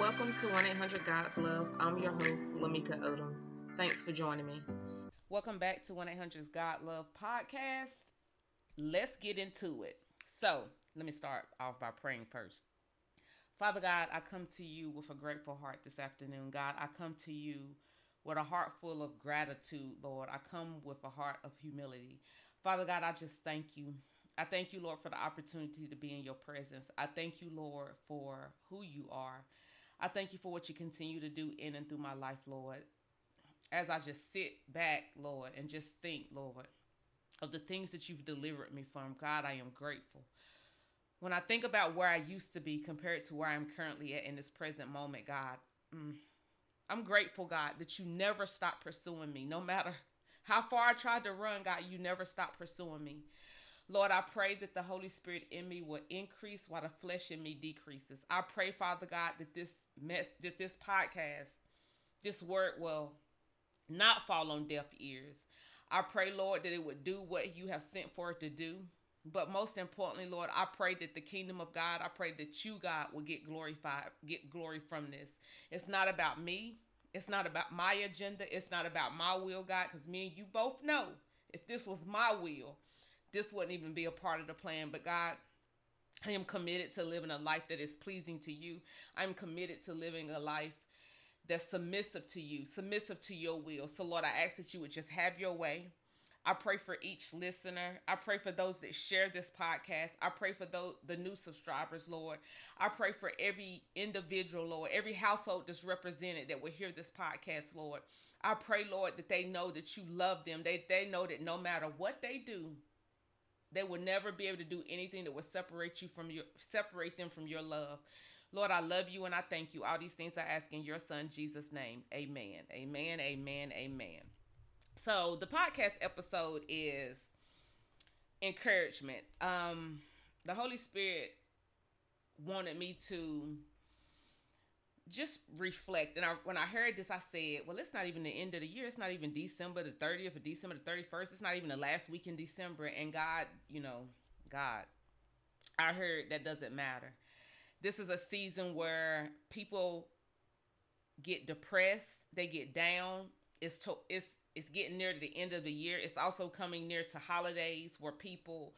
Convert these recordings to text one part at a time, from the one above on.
Welcome to 1 800 God's Love. I'm your host, Lamika Odoms. Thanks for joining me. Welcome back to 1 800 God Love podcast. Let's get into it. So, let me start off by praying first. Father God, I come to you with a grateful heart this afternoon. God, I come to you with a heart full of gratitude, Lord. I come with a heart of humility. Father God, I just thank you. I thank you, Lord, for the opportunity to be in your presence. I thank you, Lord, for who you are. I thank you for what you continue to do in and through my life, Lord. As I just sit back, Lord, and just think, Lord, of the things that you've delivered me from, God, I am grateful. When I think about where I used to be compared to where I'm currently at in this present moment, God, I'm grateful, God, that you never stopped pursuing me. No matter how far I tried to run, God, you never stopped pursuing me. Lord, I pray that the Holy Spirit in me will increase while the flesh in me decreases. I pray, Father God, that this podcast, this word will not fall on deaf ears. I pray, Lord, that it would do what you have sent for it to do. But most importantly, Lord, I pray that the kingdom of God, I pray that you, God, will get glorified, get glory from this. It's not about me. It's not about my agenda. It's not about my will, God, because me and you both know if this was my will, this wouldn't even be a part of the plan. But God, I am committed to living a life that is pleasing to you. I'm committed to living a life that's submissive to you, submissive to your will. So Lord, I ask that you would just have your way. I pray for each listener. I pray for those that share this podcast. I pray for the new subscribers, Lord. I pray for every individual, Lord, every household that's represented that will hear this podcast, Lord. I pray, Lord, that they know that you love them. They know that no matter what they do, they will never be able to do anything that will separate them from your love. Lord, I love you and I thank you. All these things I ask in your son, Jesus' name. Amen. Amen. Amen. Amen. So the podcast episode is encouragement. The Holy Spirit wanted me to just reflect. And when I heard this, I said, well, it's not even the end of the year. It's not even December the 30th or December the 31st. It's not even the last week in December. And God, I heard that doesn't matter. This is a season where people get depressed. They get down. It's getting near to the end of the year. It's also coming near to holidays where people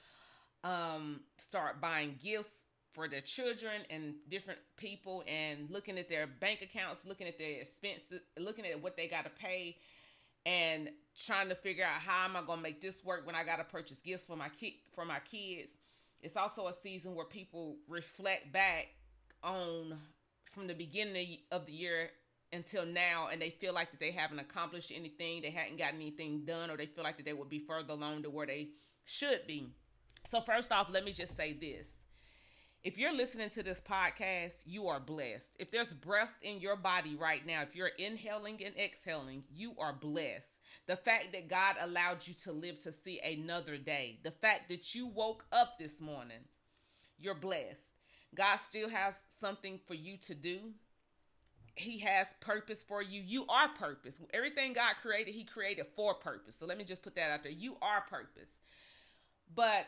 start buying gifts for their children and different people and looking at their bank accounts, looking at their expenses, looking at what they got to pay and trying to figure out how am I going to make this work when I got to purchase gifts for my kids. It's also a season where people reflect back on from the beginning of the year until now, and they feel like that they haven't accomplished anything, they hadn't gotten anything done, or they feel like that they would be further along to where they should be. So first off, let me just say this. If you're listening to this podcast, you are blessed. If there's breath in your body right now, if you're inhaling and exhaling, you are blessed. The fact that God allowed you to live to see another day, the fact that you woke up this morning, you're blessed. God still has something for you to do. He has purpose for you. You are purpose. Everything God created, he created for purpose. So let me just put that out there. You are purpose. But,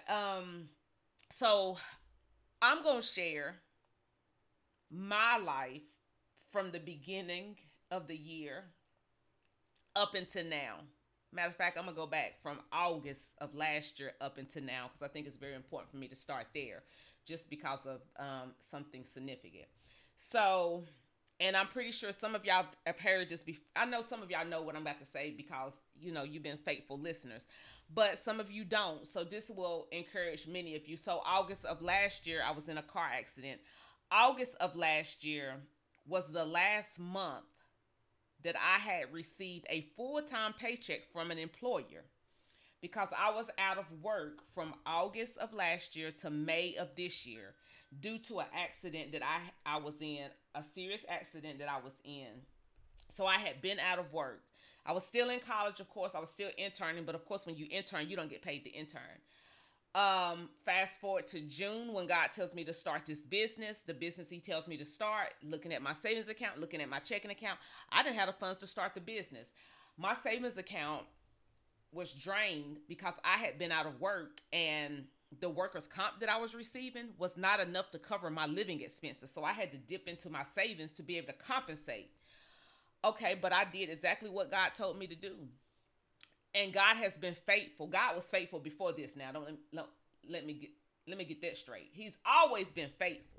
so I'm going to share my life from the beginning of the year up until now. Matter of fact, I'm going to go back from August of last year up until now because I think it's very important for me to start there just because of something significant. So, and I'm pretty sure some of y'all have heard this before. I know some of y'all know what I'm about to say because, you've been faithful listeners. But some of you don't. So this will encourage many of you. So August of last year, I was in a car accident. August of last year was the last month that I had received a full-time paycheck from an employer because I was out of work from August of last year to May of this year due to an accident that I was in, a serious accident that I was in. So I had been out of work. I was still in college, of course. I was still interning, but of course, when you intern, you don't get paid to intern. Fast forward to June when God tells me to start this business, the business he tells me to start, looking at my savings account, looking at my checking account. I didn't have the funds to start the business. My savings account was drained because I had been out of work and the workers' comp that I was receiving was not enough to cover my living expenses. So I had to dip into my savings to be able to compensate. Okay, but I did exactly what God told me to do. And God has been faithful. God was faithful before this. Now, let me get that straight. He's always been faithful.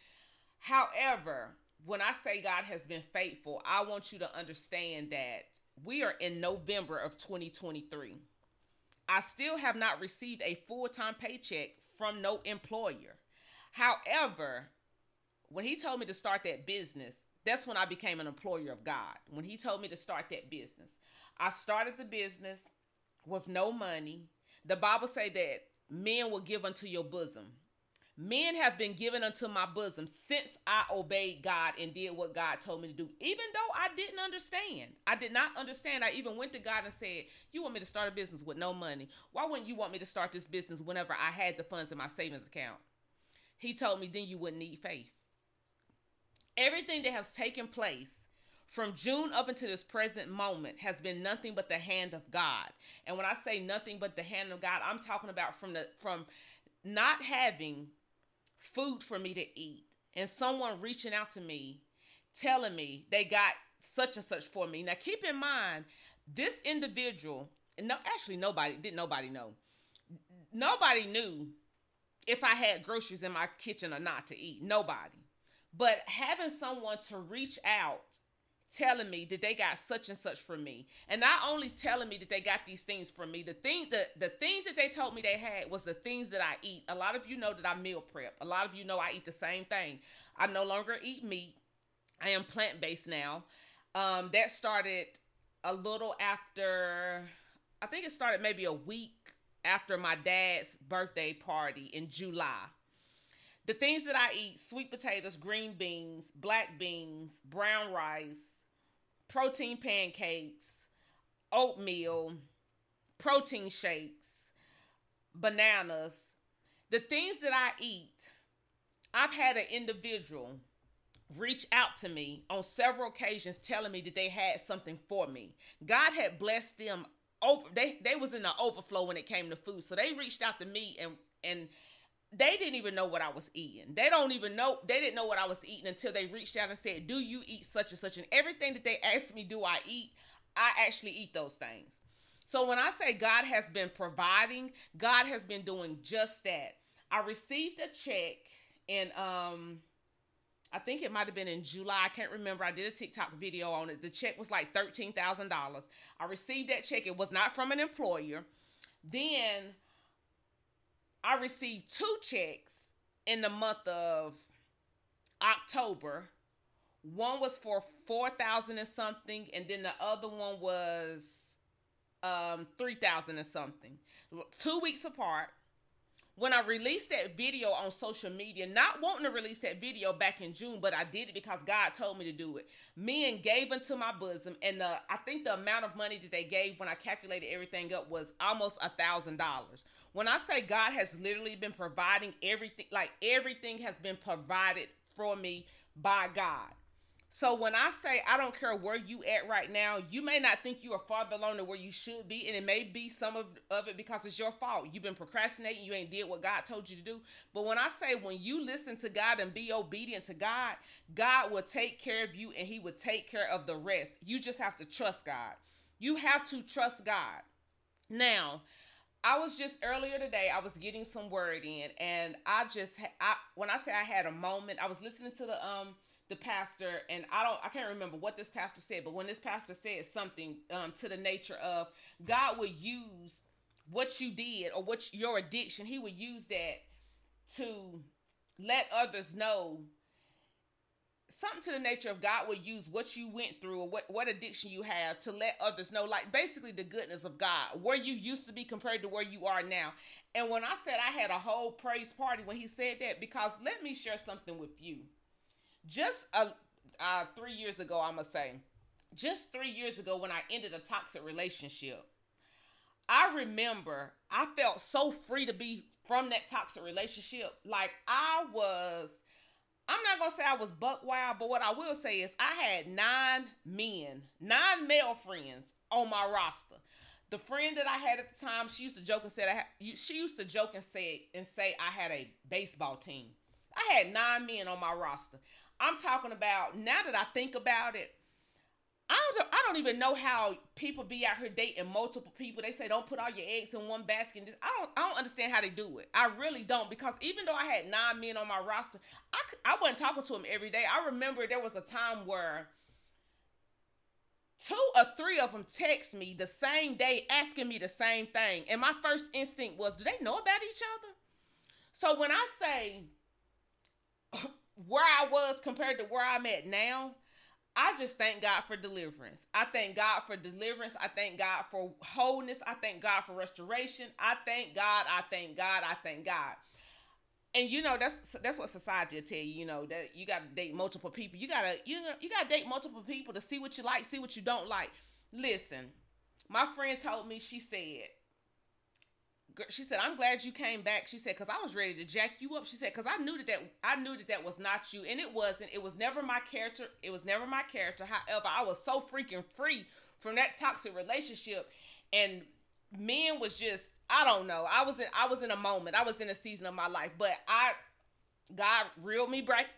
However, when I say God has been faithful, I want you to understand that we are in November of 2023. I still have not received a full-time paycheck from no employer. However, when he told me to start that business, that's when I became an employer of God. When he told me to start that business, I started the business with no money. The Bible say that men will give unto your bosom. Men have been given unto my bosom since I obeyed God and did what God told me to do. Even though I didn't understand. I did not understand. I even went to God and said, you want me to start a business with no money? Why wouldn't you want me to start this business whenever I had the funds in my savings account? He told me then you wouldn't need faith. Everything that has taken place from June up until this present moment has been nothing but the hand of God. And when I say nothing but the hand of God, I'm talking about from not having food for me to eat and someone reaching out to me telling me they got such and such for me. Now keep in mind, this individual, nobody know. Nobody knew if I had groceries in my kitchen or not to eat. Nobody. But having someone to reach out telling me that they got such and such from me, and not only telling me that they got these things from me, the things that they told me they had was the things that I eat. A lot of you know that I meal prep. A lot of you know I eat the same thing. I no longer eat meat. I am plant-based now. That started a little after, I think it started maybe a week after my dad's birthday party in July. The things that I eat: sweet potatoes, green beans, black beans, brown rice, protein pancakes, oatmeal, protein shakes, bananas. The things that I eat, I've had an individual reach out to me on several occasions telling me that they had something for me. God had blessed them over. They was in the overflow when it came to food. So they reached out to me and they didn't even know what I was eating. They didn't know what I was eating until they reached out and said, do you eat such and such? And everything that they asked me, do I eat? I actually eat those things. So when I say God has been providing, God has been doing just that. I received a check in, I think it might have been in July. I can't remember. I did a TikTok video on it. The check was like $13,000. I received that check. It was not from an employer. Then I received 2 checks in the month of October. One was for $4,000 and something, and then the other one was $3,000 and something. 2 weeks apart. When I released that video on social media, not wanting to release that video back in June, but I did it because God told me to do it. Men gave into my bosom, and I think the amount of money that they gave when I calculated everything up was almost $1,000. When I say God has literally been providing everything, like everything has been provided for me by God. So when I say I don't care where you at right now, you may not think you are farther along than where you should be, and it may be some of it because it's your fault. You've been procrastinating, you ain't did what God told you to do. But when I say when you listen to God and be obedient to God, God will take care of you and he will take care of the rest. You just have to trust God. You have to trust God. Now, I was just earlier today, I was getting some word in, and when I say I had a moment, I was listening to the pastor, and I can't remember what this pastor said, but when this pastor said something to the nature of God would use what you did or your addiction, he would use that to let others know. Something to the nature of God would use what you went through or what addiction you have to let others know, like basically the goodness of God, where you used to be compared to where you are now. And when I said I had a whole praise party when he said that, because let me share something with you. Just 3 years ago, I'm going to say, just 3 years ago when I ended a toxic relationship, I remember I felt so free to be from that toxic relationship. Like I'm not going to say I was buck wild, but what I will say is I had 9 male friends on my roster. The friend that I had at the time, she used to joke and said she used to joke and say I had a baseball team. I had 9 men on my roster. I'm talking about, now that I think about it, I don't even know how people be out here dating multiple people. They say don't put all your eggs in one basket. I don't understand how they do it. I really don't, because even though I had 9 men on my roster, I wasn't talking to them every day. I remember there was a time where 2 or 3 of them text me the same day asking me the same thing. And my first instinct was, do they know about each other? So when I say where I was compared to where I'm at now, I just thank God for deliverance. I thank God for deliverance. I thank God for wholeness. I thank God for restoration. I thank God. I thank God. I thank God. And you know, that's what society will tell you, you know, that you got to date multiple people. You got to date multiple people to see what you like, see what you don't like. Listen, my friend told me, she said, I'm glad you came back. She said, because I was ready to jack you up. She said, because I knew that was not you. And it wasn't. It was never my character. It was never my character. However, I was so freaking free from that toxic relationship. And men was just, I don't know. I was in a moment. I was in a season of my life. But God reeled me back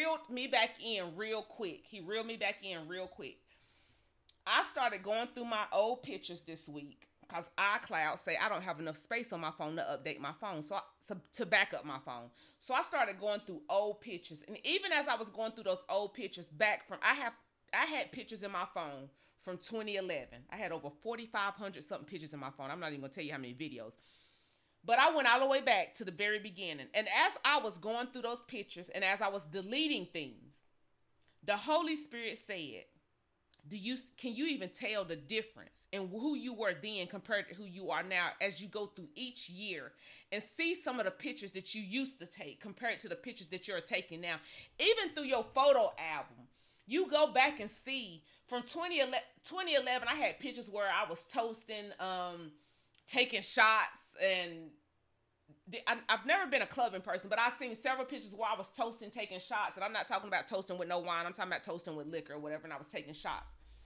in real quick. He reeled me back in real quick. I started going through my old pictures this week, because iCloud say I don't have enough space on my phone to update my phone, so to back up my phone. So I started going through old pictures, and even as I was going through those old pictures back from, I had pictures in my phone from 2011. I had over 4,500 something pictures in my phone. I'm not even gonna tell you how many videos, but I went all the way back to the very beginning. And as I was going through those pictures, and as I was deleting things, the Holy Spirit said, can you even tell the difference in who you were then compared to who you are now, as you go through each year and see some of the pictures that you used to take compared to the pictures that you're taking now? Even through your photo album, you go back and see from 2011, I had pictures where I was toasting, taking shots, and I've never been a clubbing person, but I've seen several pictures where I was toasting, taking shots. And I'm not talking about toasting with no wine. I'm talking about toasting with liquor or whatever, and I was taking shots.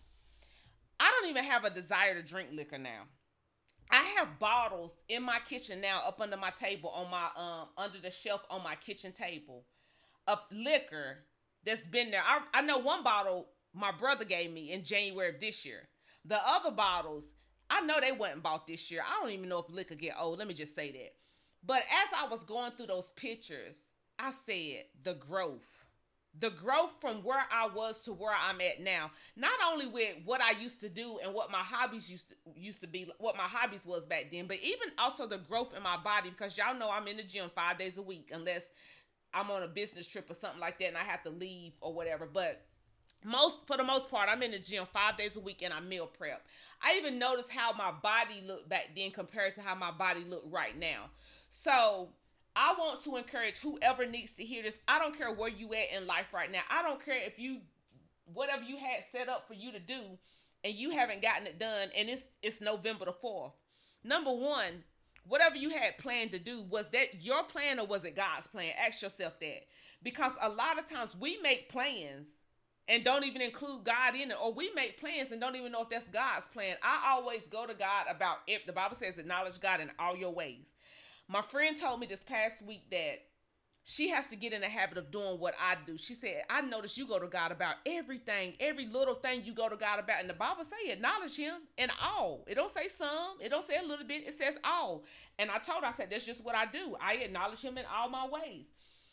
I don't even have a desire to drink liquor now. I have bottles in my kitchen now, up under my table, on my under the shelf on my kitchen table, of liquor that's been there. I know one bottle my brother gave me in January of this year. The other bottles, I know they wasn't bought this year. I don't even know if liquor get old. Let me just say that. But as I was going through those pictures, I said the growth from where I was to where I'm at now, not only with what I used to do and what my hobbies used to be, what my hobbies was back then, but even also the growth in my body, because y'all know I'm in the gym 5 days a week, unless I'm on a business trip or something like that and I have to leave or whatever. But for the most part, I'm in the gym 5 days a week and I meal prep. I even noticed how my body looked back then compared to how my body looked right now. So I want to encourage whoever needs to hear this. I don't care where you at in life right now. I don't care if whatever you had set up for you to do and you haven't gotten it done, and it's November the 4th. Number one, whatever you had planned to do, was that your plan or was it God's plan? Ask yourself that. Because a lot of times we make plans and don't even include God in it, or we make plans and don't even know if that's God's plan. I always go to God about it. The Bible says acknowledge God in all your ways. My friend told me this past week that she has to get in the habit of doing what I do. She said, I noticed you go to God about everything, every little thing you go to God about. And the Bible say acknowledge him in all. It don't say some. It don't say a little bit. It says all. And I told her, I said, that's just what I do. I acknowledge him in all my ways.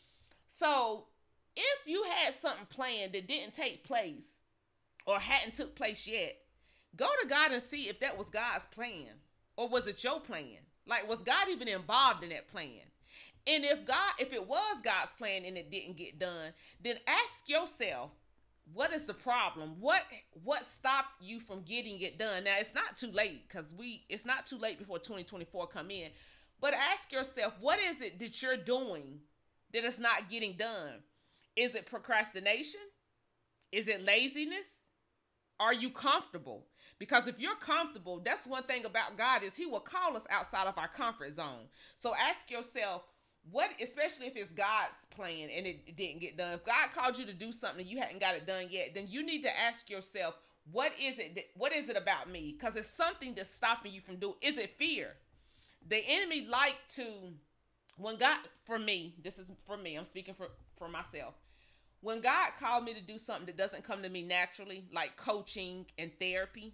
So if you had something planned that didn't take place or hadn't took place yet, go to God and see if that was God's plan, or was it your plan? Like, was God even involved in that plan? And if it was God's plan and it didn't get done, then ask yourself, what is the problem? What stopped you from getting it done? Now, it's not too late, because it's not too late before 2024 come in. But ask yourself, what is it that you're doing that is not getting done? Is it procrastination? Is it laziness? Are you comfortable? Because if you're comfortable, that's one thing about God, is he will call us outside of our comfort zone. So ask yourself, especially if it's God's plan and it didn't get done. If God called you to do something and you hadn't got it done yet, then you need to ask yourself, What is it? What is it about me? Because it's something that's stopping you from doing. Is it fear? The enemy like to, when God, for me, this is for me, I'm speaking for myself. When God called me to do something that doesn't come to me naturally, like coaching and therapy,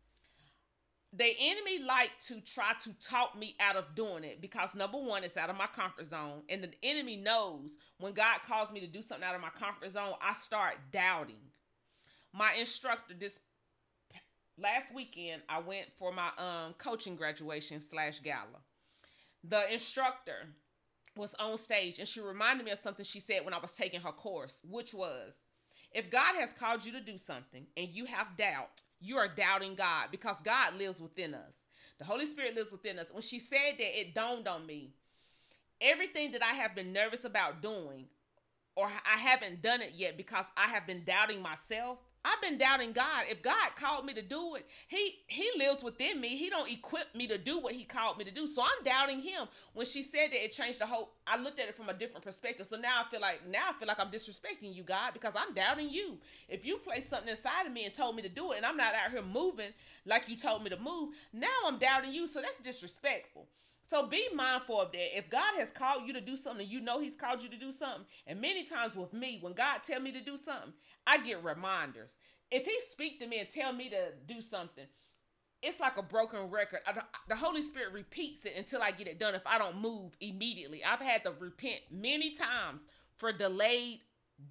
the enemy like to try to talk me out of doing it because number one, it's out of my comfort zone. And the enemy knows when God calls me to do something out of my comfort zone, I start doubting. My instructor, this last weekend, I went for my coaching graduation / gala. The instructor was on stage and she reminded me of something she said when I was taking her course, which was, if God has called you to do something and you have doubt, you are doubting God because God lives within us. The Holy Spirit lives within us. When she said that, it dawned on me. Everything that I have been nervous about doing, or I haven't done it yet because I have been doubting myself, I've been doubting God. If God called me to do it, he lives within me. He don't equip me to do what he called me to do. So I'm doubting him. When she said that, it changed the whole, I looked at it from a different perspective. So now I feel like I'm disrespecting you, God, because I'm doubting you. If you placed something inside of me and told me to do it and I'm not out here moving like you told me to move, now I'm doubting you. So that's disrespectful. So be mindful of that. If God has called you to do something, you know he's called you to do something. And many times with me, when God tell me to do something, I get reminders. If he speak to me and tell me to do something, it's like a broken record. The Holy Spirit repeats it until I get it done if I don't move immediately. I've had to repent many times for delayed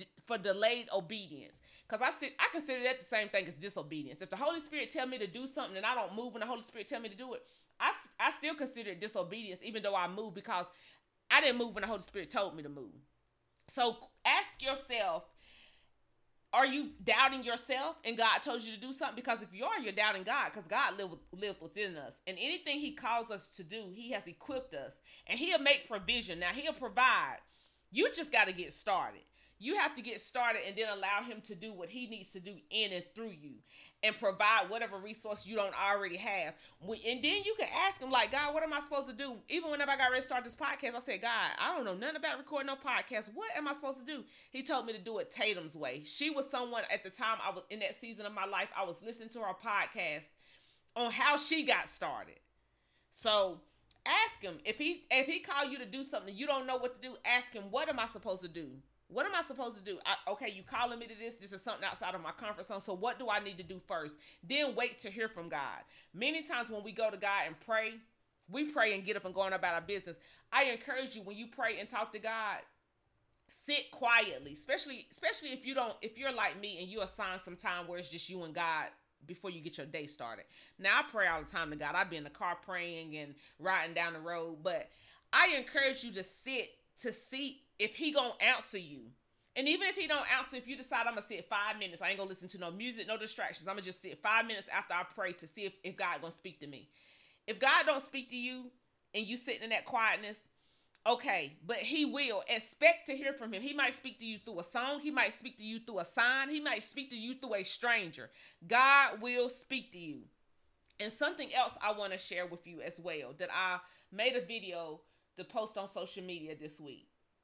obedience. Because I consider that the same thing as disobedience. If the Holy Spirit tell me to do something and I don't move and the Holy Spirit tell me to do it, I still consider it disobedience even though I moved because I didn't move when the Holy Spirit told me to move. So ask yourself, are you doubting yourself and God told you to do something? Because if you are, you're doubting God because God lives within us. And anything he calls us to do, he has equipped us. And he'll make provision. Now, he'll provide. You just got to get started. You have to get started and then allow him to do what he needs to do in and through you and provide whatever resource you don't already have. And then you can ask him, like, God, what am I supposed to do? Even whenever I got ready to start this podcast, I said, God, I don't know nothing about recording no podcast. What am I supposed to do? He told me to do it Tatum's way. She was someone at the time I was in that season of my life. I was listening to her podcast on how she got started. So ask him. If he called you to do something you don't know what to do, ask him, what am I supposed to do? What am I supposed to do? Okay, you calling me to this. This is something outside of my comfort zone. So what do I need to do first? Then wait to hear from God. Many times when we go to God and pray, we pray and get up and go on about our business. I encourage you, when you pray and talk to God, sit quietly, especially if you're like me and you assign some time where it's just you and God before you get your day started. Now, I pray all the time to God. I be in the car praying and riding down the road, but I encourage you to sit to see if he gonna answer you. And even if he don't answer, if you decide I'm gonna sit 5 minutes, I ain't gonna listen to no music, no distractions. I'm gonna just sit 5 minutes after I pray to see if God gonna speak to me. If God don't speak to you and you sitting in that quietness, okay, but he will. Expect to hear from him. He might speak to you through a song. He might speak to you through a sign. He might speak to you through a stranger. God will speak to you. And something else I want to share with you as well, that I made a video to post on social media this week.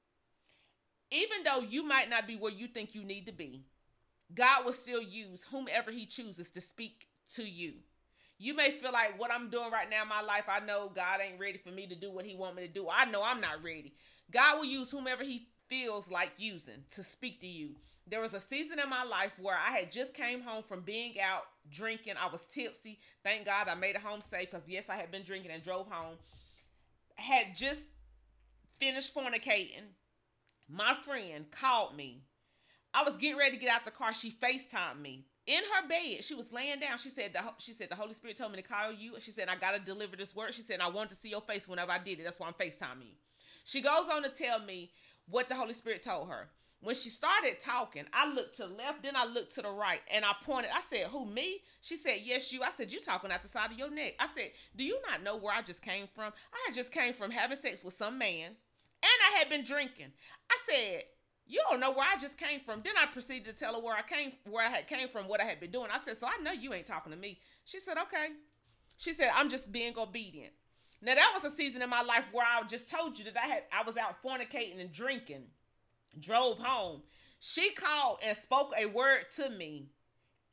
Even though you might not be where you think you need to be, God will still use whomever he chooses to speak to you. You may feel like what I'm doing right now in my life, I know God ain't ready for me to do what he want me to do. I know I'm not ready. God will use whomever he feels like using to speak to you. There was a season in my life where I had just came home from being out drinking. I was tipsy. Thank God I made it home safe because, yes, I had been drinking and drove home. Had just finished fornicating. My friend called me. I was getting ready to get out the car. She FaceTimed me. In her bed, she was laying down. She said, the Holy Spirit told me to call you. She said, I got to deliver this word. She said, I wanted to see your face whenever I did it. That's why I'm FaceTiming you. She goes on to tell me what the Holy Spirit told her. When she started talking, I looked to the left, then I looked to the right, and I pointed. I said, who, me? She said, yes, you. I said, you talking out the side of your neck. I said, do you not know where I just came from? I had just came from having sex with some man, and I had been drinking. I said, you don't know where I just came from. Then I proceeded to tell her where I had came from, what I had been doing. I said, so I know you ain't talking to me. She said, okay. She said, I'm just being obedient. Now, that was a season in my life where I just told you that I was out fornicating and drinking, drove home. She called and spoke a word to me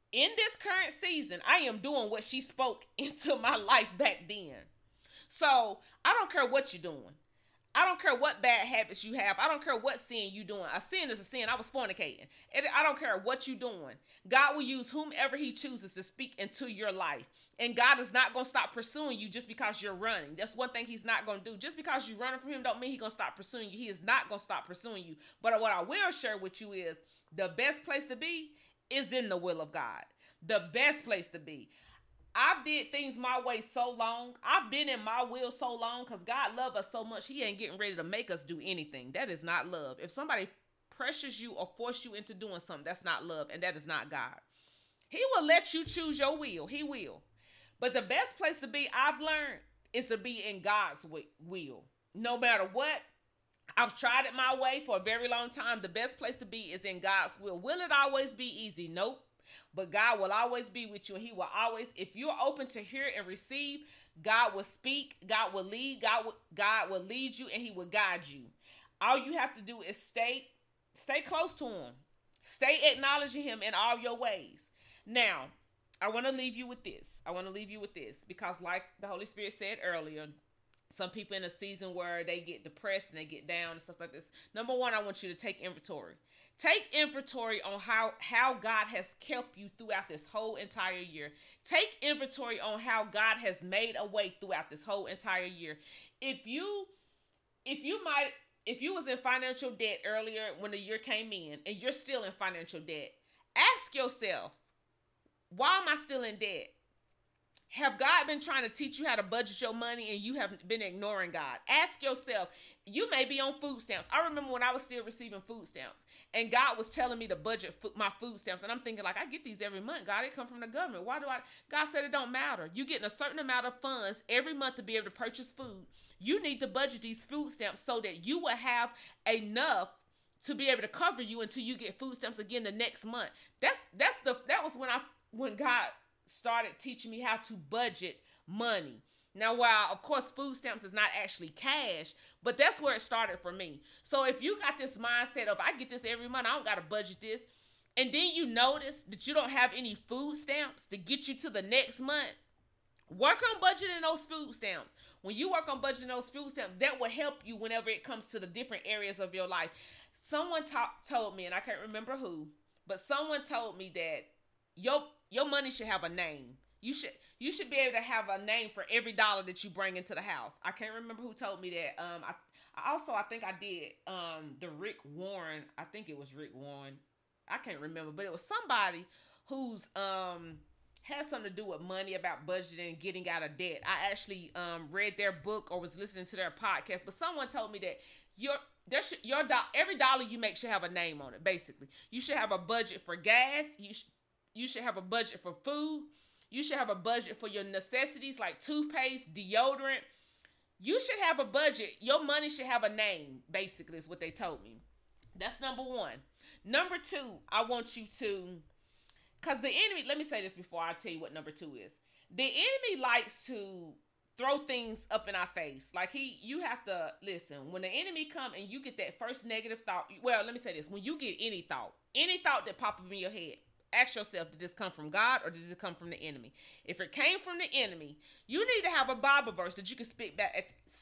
in this current season, I am doing what she spoke into my life back then. So I don't care what you're doing. I don't care what bad habits you have. I don't care what sin you doing. A sin is a sin. I was fornicating. I don't care what you doing. God will use whomever he chooses to speak into your life. And God is not going to stop pursuing you just because you're running. That's one thing he's not going to do. Just because you're running from him don't mean he's going to stop pursuing you. He is not going to stop pursuing you. But what I will share with you is the best place to be is in the will of God. The best place to be. I've did things my way so long. I've been in my will so long because God loves us so much. He ain't getting ready to make us do anything. That is not love. If somebody pressures you or force you into doing something, that's not love, and that is not God. He will let you choose your will. He will. But the best place to be, I've learned, is to be in God's will. No matter what, I've tried it my way for a very long time. The best place to be is in God's will. Will it always be easy? Nope. But God will always be with you, and he will always, if you're open to hear and receive, God will speak, God will lead, God will lead you, and he will guide you. All you have to do is stay close to him. Stay acknowledging him in all your ways. Now, I want to leave you with this. Because like the Holy Spirit said earlier, some people in a season where they get depressed and they get down and stuff like this. Number one, I want you to take inventory. Take inventory on how God has kept you throughout this whole entire year. Take inventory on how God has made a way throughout this whole entire year. If you was in financial debt earlier when the year came in and you're still in financial debt, ask yourself, why am I still in debt? Have God been trying to teach you how to budget your money and you have been ignoring God? Ask yourself, you may be on food stamps. I remember when I was still receiving food stamps and God was telling me to budget my food stamps. And I'm thinking like, I get these every month. God, they come from the government. God said it don't matter. You getting a certain amount of funds every month to be able to purchase food. You need to budget these food stamps so that you will have enough to be able to cover you until you get food stamps again the next month. That was when God started teaching me how to budget money. Now, while of course food stamps is not actually cash, but that's where it started for me. So if you got this mindset of I get this every month, I don't got to budget this, and then you notice that you don't have any food stamps to get you to the next month, work on budgeting those food stamps. When you work on budgeting those food stamps, that will help you whenever it comes to the different areas of your life. Someone told me, and I can't remember who, but someone told me that your money should have a name. You should be able to have a name for every dollar that you bring into the house. I can't remember who told me that. I think I did the Rick Warren. I think it was Rick Warren. I can't remember, but it was somebody who's had something to do with money, about budgeting and getting out of debt. I actually read their book or was listening to their podcast, but someone told me that every dollar you make should have a name on it. Basically, you should have a budget for gas. You should have a budget for food. You should have a budget for your necessities like toothpaste, deodorant. You should have a budget. Your money should have a name, basically, is what they told me. That's number one. Number two, I want you to, because the enemy, let me say this before I tell you what number two is. The enemy likes to throw things up in our face. Like you have to listen. When the enemy come and you get that first negative thought, well, let me say this. When you get any thought that pop up in your head, ask yourself, did this come from God or did it come from the enemy? If it came from the enemy, you need to have a Bible verse that you can spit back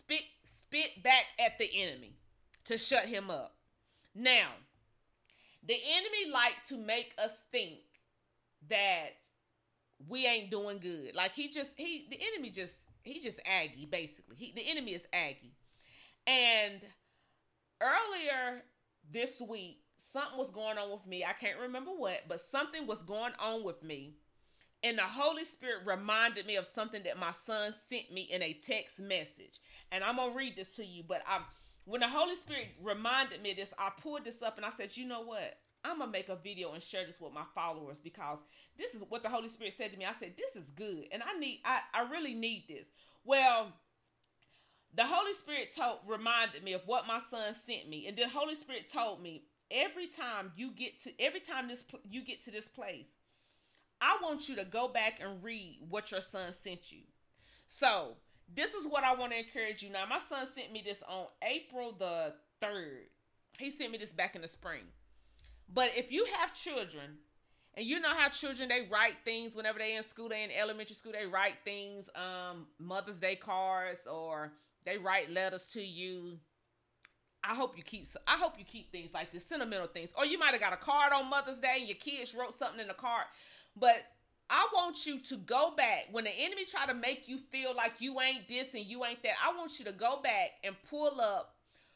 at the enemy to shut him up. Now, the enemy like to make us think that we ain't doing good. Like the enemy just aggy, basically. The enemy is aggy. And earlier this week, something was going on with me. I can't remember what, but something was going on with me. And the Holy Spirit reminded me of something that my son sent me in a text message. And I'm going to read this to you. But when the Holy Spirit reminded me of this, I pulled this up and I said, you know what? I'm going to make a video and share this with my followers because this is what the Holy Spirit said to me. I said, this is good. And I really need this. Well, the Holy Spirit reminded me of what my son sent me. And the Holy Spirit told me, every time you get to this place, I want you to go back and read what your son sent you. So this is what I want to encourage you. Now, my son sent me this on April the 3rd. He sent me this back in the spring. But if you have children And you know how children, they write things whenever they in school, they in elementary school, they write things, Mother's Day cards, or they write letters to you. I hope you keep things like this, sentimental things. Or you might have got a card on Mother's Day and your kids wrote something in the card. But I want you to go back when the enemy try to make you feel like you ain't this and you ain't that. I want you to go back and pull out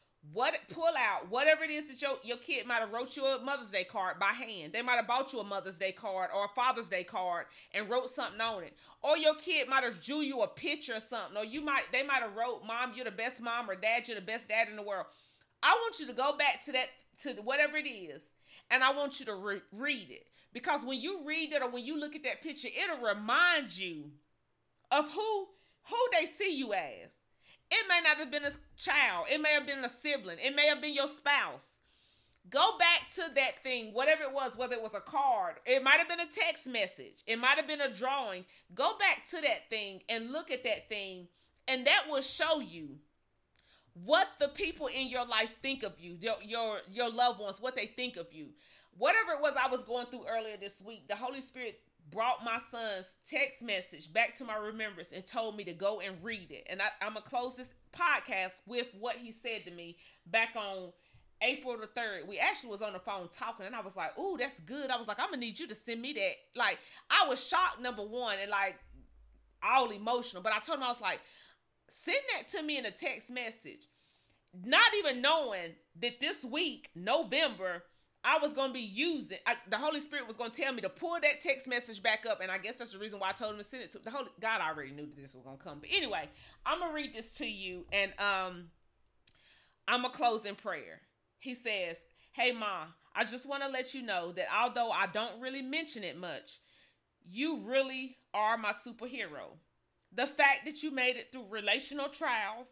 whatever it is that your kid might have wrote you a Mother's Day card by hand. They might have bought you a Mother's Day card or a Father's Day card and wrote something on it. Or your kid might have drew you a picture or something. Or they might have wrote, "Mom, you're the best mom," or "Dad, you're the best dad in the world." I want you to go back to whatever it is, and I want you to read it. Because when you read it or when you look at that picture, it'll remind you of who they see you as. It may not have been a child. It may have been a sibling. It may have been your spouse. Go back to that thing, whatever it was, whether it was a card. It might have been a text message. It might have been a drawing. Go back to that thing and look at that thing, and that will show you what the people in your life think of you, your loved ones, what they think of you. Whatever it was I was going through earlier this week, the Holy Spirit brought my son's text message back to my remembrance and told me to go and read it. And I'm going to close this podcast with what he said to me back on April the 3rd. We actually was on the phone talking, and I was like, "Ooh, that's good." I was like, "I'm going to need you to send me that." Like, I was shocked, number one, and like all emotional. But I told him, I was like, "Send that to me in a text message." Not even knowing that this week, November, I was going to be the Holy Spirit was going to tell me to pull that text message back up. And I guess that's the reason why I told him to send it to God. Already knew that this was going to come. But anyway, I'm going to read this to you, and I'm going to close in prayer. He says, "Hey, Ma, I just want to let you know that although I don't really mention it much, you really are my superhero. The fact that you made it through relational trials."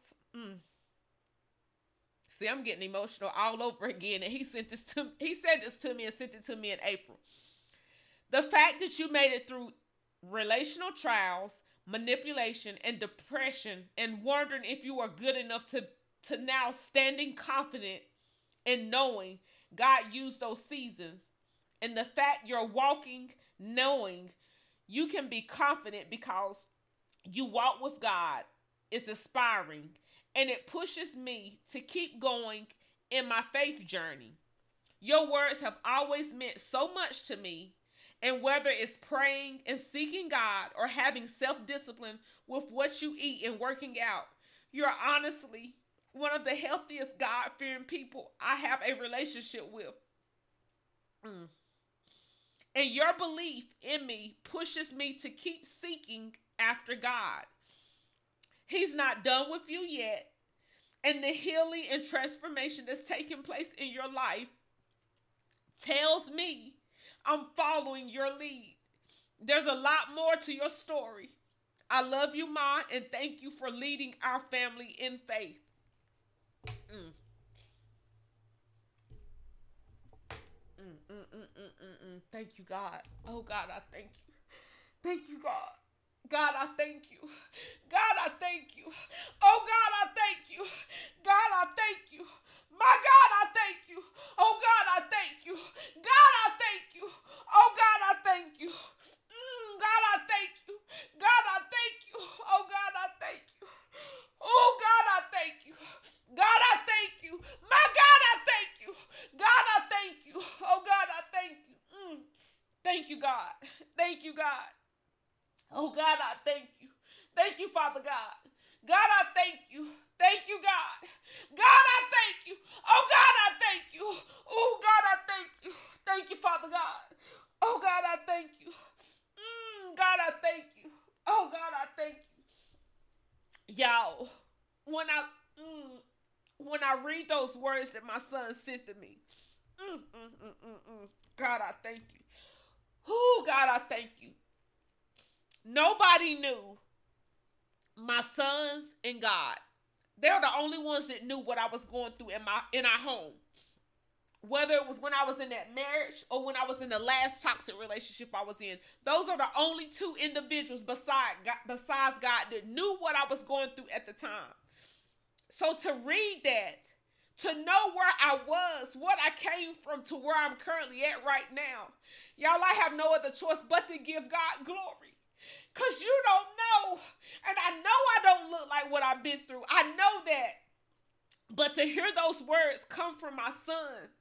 See, I'm getting emotional all over again. And he said this to me and sent it to me in April. "The fact that you made it through relational trials, manipulation, and depression, and wondering if you are good enough to now standing confident and knowing God used those seasons. And the fact you're walking, knowing you can be confident because you walk with God is inspiring. And it pushes me to keep going in my faith journey. Your words have always meant so much to me. And whether it's praying and seeking God or having self-discipline with what you eat and working out, you're honestly one of the healthiest God-fearing people I have a relationship with. And your belief in me pushes me to keep seeking after God. He's not done with you yet. And the healing and transformation that's taking place in your life tells me I'm following your lead. There's a lot more to your story. I love you, Ma, and thank you for leading our family in faith." Thank you, God. Oh, God, I thank you. Thank you, God. God, I thank you. God, I thank you. Oh, God, I thank you. God, I thank you. My God, I thank you. Oh, God, I thank you. God, I thank you. Oh, God, I thank you. God, I thank you. God, I thank you. Oh, God, I thank you. Oh, God, I thank you. God, I thank you. My God, I thank you. God, I thank you. Oh, God, I thank you. Thank you, God. Thank you, God. Oh, God, I thank you. Thank you, Father God. God, I thank you. Thank you, God. God, I thank you. Oh, God, I thank you. Oh, God, I thank you. Thank you, Father God. Oh, God, I thank you. God, I thank you. Oh, God, I thank you. Y'all, when I read those words that my son sent to me, God, I thank you. Oh, God, I thank you. Nobody knew, my sons and God. They're the only ones that knew what I was going through in our home. Whether it was when I was in that marriage or when I was in the last toxic relationship I was in. Those are the only two individuals besides God that knew what I was going through at the time. So to read that to know where I was, what I came from to where I'm currently at right now. Y'all, I have no other choice but to give God glory. Because you don't know. And I know I don't look like what I've been through. I know that. But to hear those words come from my son.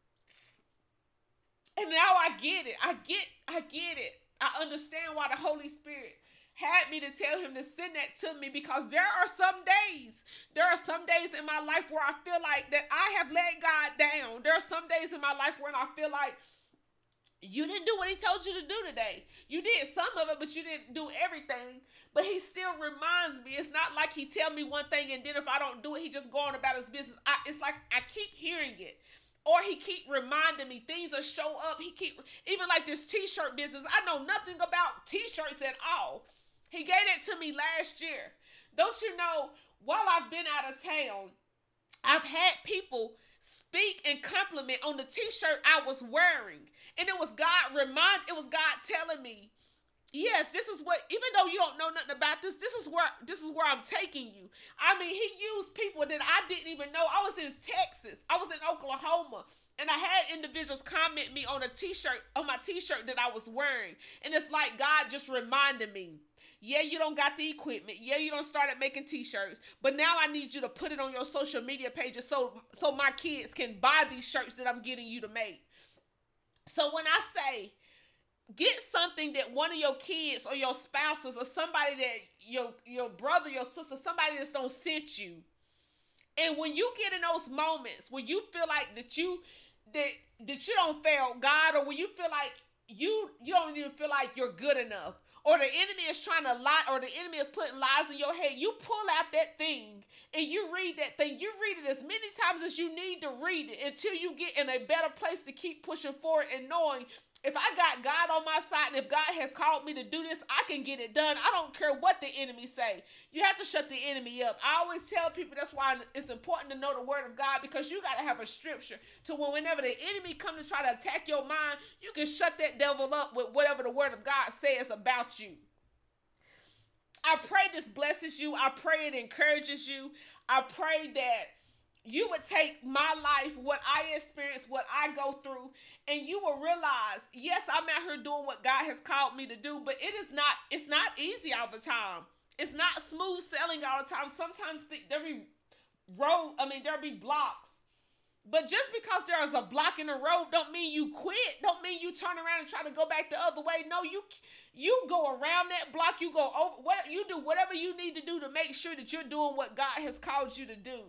And now I get it. I get it. I understand why the Holy Spirit had me to tell him to send that to me, because there are some days in my life where I feel like that I have let God down. There are some days in my life when I feel like you didn't do what he told you to do today. You did some of it, but you didn't do everything. But he still reminds me. It's not like he tell me one thing and then if I don't do it, he just go on about his business. It's like I keep hearing it. Or he keep reminding me things will show up. Even like this t-shirt business. I know nothing about t-shirts at all. He gave it to me last year. Don't you know, while I've been out of town, I've had people speak and compliment on the t-shirt I was wearing. And it was God telling me, yes, this is what, even though you don't know nothing about this is where I'm taking you. I mean, he used people that I didn't even know. I was in Texas. I was in Oklahoma. And I had individuals comment me on my t-shirt that I was wearing. And it's like God just reminded me, yeah, you don't got the equipment. Yeah, you don't started making t-shirts. But now I need you to put it on your social media pages so my kids can buy these shirts that I'm getting you to make. So when I say, get something that one of your kids or your spouses or somebody that your brother, your sister, somebody that's don't sent you. And when you get in those moments when you feel like that you don't fail God, or when you feel like you don't even feel like you're good enough, or the enemy is trying to lie, or the enemy is putting lies in your head, you pull out that thing and you read that thing. You read it as many times as you need to read it until you get in a better place to keep pushing forward and knowing, if I got God on my side and if God has called me to do this, I can get it done. I don't care what the enemy say. You have to shut the enemy up. I always tell people that's why it's important to know the word of God, because you got to have a scripture to whenever the enemy comes to try to attack your mind, you can shut that devil up with whatever the word of God says about you. I pray this blesses you. I pray it encourages you. I pray that you would take my life, what I experience, what I go through, and you will realize, yes, I'm out here doing what God has called me to do, but it's not easy all the time. It's not smooth sailing all the time. Sometimes there'll be blocks. But just because there is a block in the road don't mean you quit. Don't mean you turn around and try to go back the other way. No, you go around that block. You go over, you do whatever you need to do to make sure that you're doing what God has called you to do.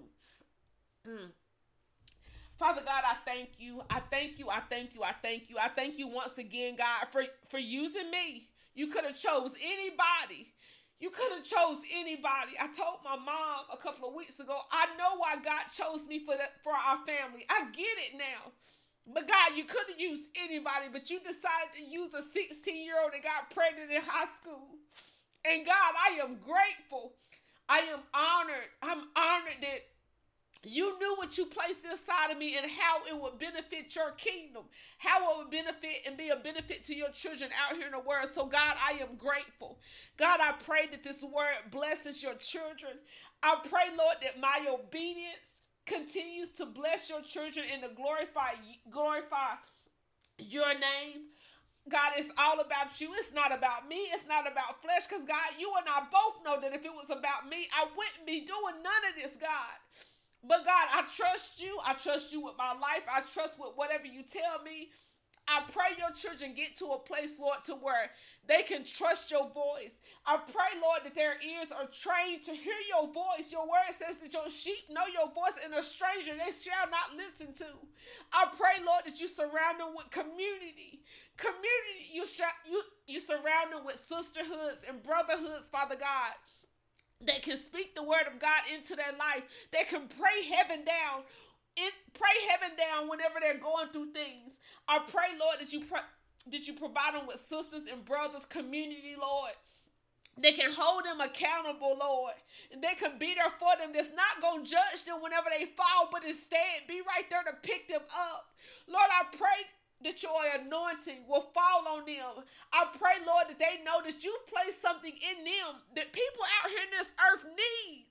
Father God, I thank you. I thank you. I thank you. I thank you. I thank you once again, God, for using me. You could have chose anybody. You could have chose anybody. I told my mom a couple of weeks ago, I know why God chose me for our family. I get it now. But God, you could have used anybody, but you decided to use a 16-year-old that got pregnant in high school. And God, I am grateful. I am honored. I'm honored that you knew what you placed inside of me and how it would benefit your kingdom, how it would benefit and be a benefit to your children out here in the world. So God, I am grateful. God, I pray that this word blesses your children. I pray, Lord, that my obedience continues to bless your children and to glorify your name. God, it's all about you. It's not about me. It's not about flesh. Because God, you and I both know that if it was about me, I wouldn't be doing none of this, God. But God, I trust you. I trust you with my life. I trust with whatever you tell me. I pray your children get to a place, Lord, to where they can trust your voice. I pray, Lord, that their ears are trained to hear your voice. Your word says that your sheep know your voice, and a stranger they shall not listen to. I pray, Lord, that you surround them with community. You surround them with sisterhoods and brotherhoods, Father God, that can speak the word of God into their life, that can pray heaven down whenever they're going through things. I pray, Lord, that you provide them with sisters and brothers, community, Lord. They can hold them accountable, Lord. And they can be there for them. That's not going to judge them whenever they fall, but instead be right there to pick them up. Lord, I pray that your anointing will fall on them. I pray, Lord, that they know that you placed something in them that people out here in this earth needs.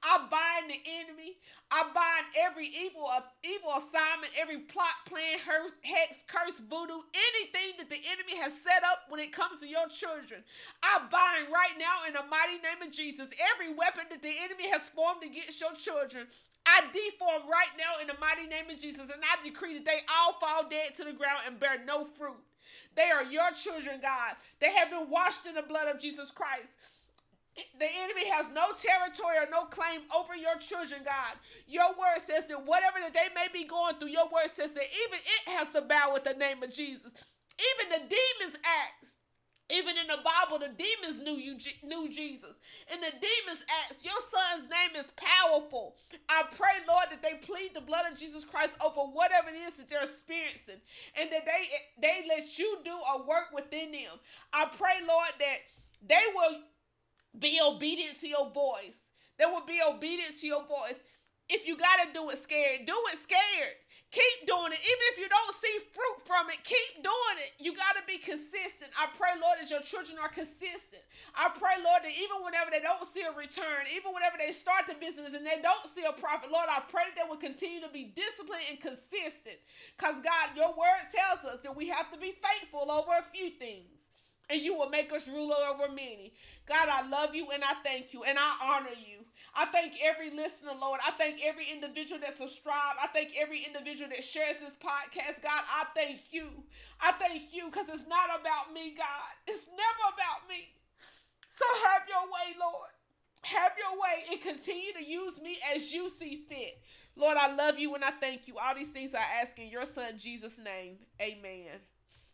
I bind the enemy. I bind every evil assignment, every plot, plan, hex, curse, voodoo, anything that the enemy has set up when it comes to your children. I bind right now in the mighty name of Jesus every weapon that the enemy has formed against your children. I deform right now in the mighty name of Jesus, and I decree that they all fall dead to the ground and bear no fruit. They are your children, God. They have been washed in the blood of Jesus Christ. The enemy has no territory or no claim over your children, God. Your word says that whatever that they may be going through, your word says that even it has to bow with the name of Jesus. Even the demons asked. Even in the Bible, the demons knew Jesus. And the demons asked, your son's name is powerful. I pray, Lord, that they plead the blood of Jesus Christ over whatever it is that they're experiencing. And that they let you do a work within them. I pray, Lord, that they will be obedient to your voice. They will be obedient to your voice. If you got to do it scared, do it scared. Keep doing it. Even if you don't see fruit from it, keep doing it. You got to be consistent. I pray, Lord, that your children are consistent. I pray, Lord, that even whenever they don't see a return, even whenever they start the business and they don't see a profit, Lord, I pray that they will continue to be disciplined and consistent. Because, God, your word tells us that we have to be faithful over a few things. And you will make us ruler over many. God, I love you and I thank you and I honor you. I thank every listener, Lord. I thank every individual that subscribes. I thank every individual that shares this podcast. God, I thank you. I thank you because it's not about me, God. It's never about me. So have your way, Lord. Have your way and continue to use me as you see fit. Lord, I love you and I thank you. All these things I ask in your son, Jesus' name. Amen.